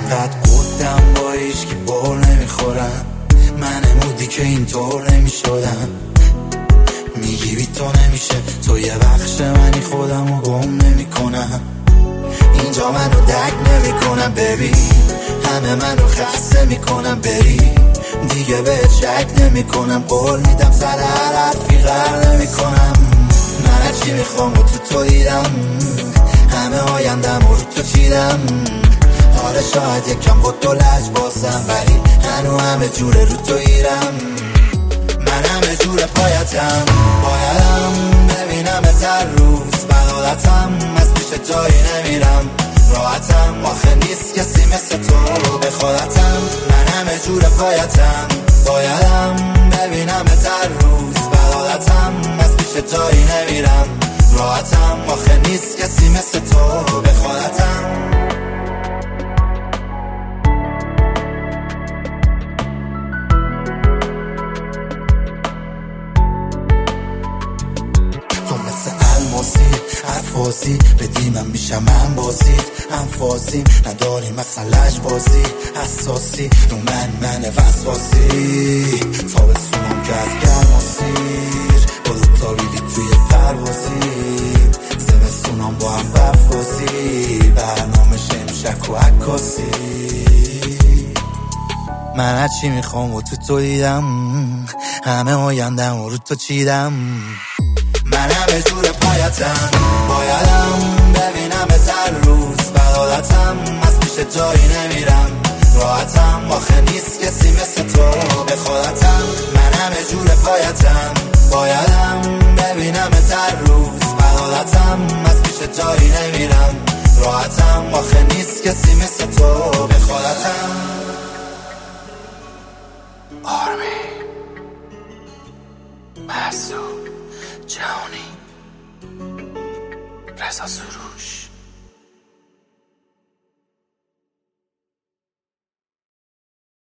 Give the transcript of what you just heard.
انقدر قدم با هیچکی بول نمیخورم، من مودی که اینطور نمیشدم. میگی بی تو نمیشه، تو یه بخش منی، خودمو گم نمیکنم. اینجا منو درک نمیکنم ببین، همه منو خسته میکنم بری. دیگه بهت شک نمیکنم، قول میدم سر هر حرفی غر نمیکنم. من چی میخوام و تو دیدم، همه آیندم و رو تو چیدم. حالا شاید یکم با تو لج بازم، ولی هنو همه جوره رو تو ایرم. من همه جور پایتم، بایدم ببینم هر روز بدالتم. از پیش جایی نمیرم راحتم، آخه نیست کسی مثل تو به خودتم. من همه جور پایتم، بایدم ببینم هر روز بدالتم. از پیش جایی نمیرم راحتم، آخه نیست کسی مثل تو به خودتم. حرفازی بدی من میشم من بازید، انفازیم نداریم مثلا لج بازی. حساسی رو من وسواسی، تا به سونم که از گرما سیر. با دوتا بیلی توی پروازیم، زمستونام با هم برفازی. برنامه شمشک و عکاسی. من هرچی میخوام و تو دیدم، همه آیندم و رو تو چیدم. من همه جور پایتم، بایدم ببینم هر روز بدالتم. از پیش جایی نمیرم راحتم، آخه نیست کسی مثل تو به خودتم. من همه جور پایتم، بایدم ببینم هر روز بدالتم. از پیش جایی نمیرم راحتم، آخه نیست کسی مثل تو به خودتم. آرمی مسعود جهانی، رضا سروش.